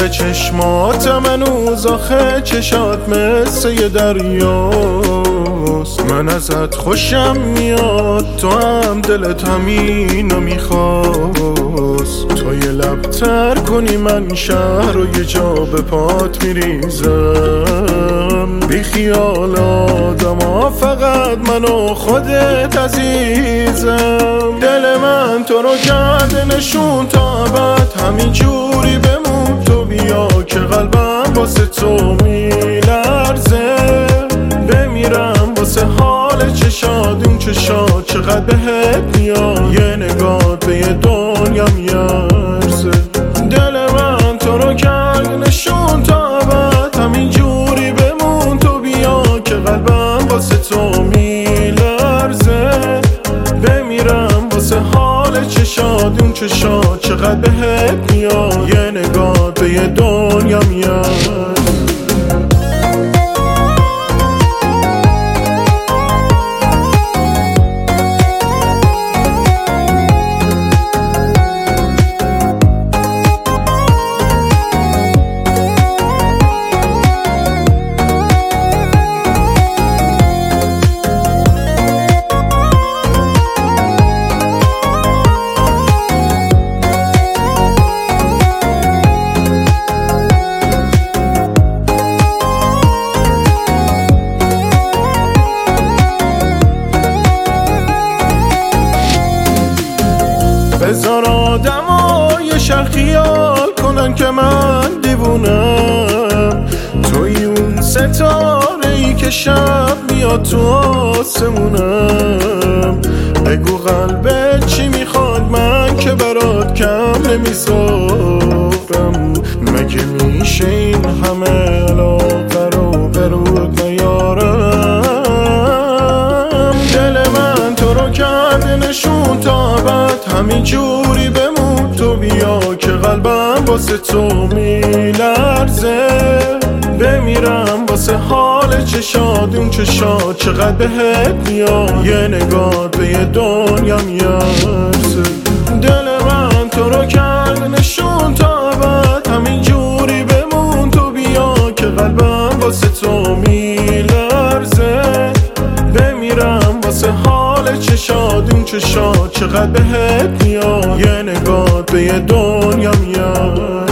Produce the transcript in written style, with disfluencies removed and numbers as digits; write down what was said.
ته چشمات منوز آخه چشات مثل یه دریاست. من ازت خوشم میاد تو هم دلت همینو میخواست. تو یه لب تر کنی من شهر و یه جا به پات میریزم. بی خیال آدم فقط من و خودت عزیزم. دل من تو رو کرده نشون تا ابد همین جوری بمون. تو بیا که قلبم واسه تو میلرزه. بمیرم واسه حال چشاد اون چشاد چقدر بهت میاد. یه نگاه به یه دنیا میارزه. دل من تو رو کرده نشون تا ابد همین جوری بمون. تو بیا که قلبم واسه تو میلرزه. بمیرم واسه حال چشاد اون چشاد چقدر بهت میاد. یه نگاه به یه دنیا میاد. بذار آدمای شهر خیال کنن که من دیوونم. توی اون ستاره ای که شب میاد تو آسمونم. بگو قلبت چی میخواد من که برات کم نمیذارم. مگه میشه این همه علاقه رو برود نیارم. دل من تو رو کرده نشون تا ابد همین جوری بمون. تو بیا که قلبم واسه تو میلرزه. بمیرم واسه حال چشاد اون چشاد چقدر بهت میاد. یه نگاه به یه دنیا میارزه. دل من تو رو کرده نشون تا ابد همین جوری بمون. تو بیا که قلبم واسه تو میلرزه. بمیرم واسه حال چشاد اون چشاد چقدر بهت میاد. یه نگاه به یه دنیا میاد.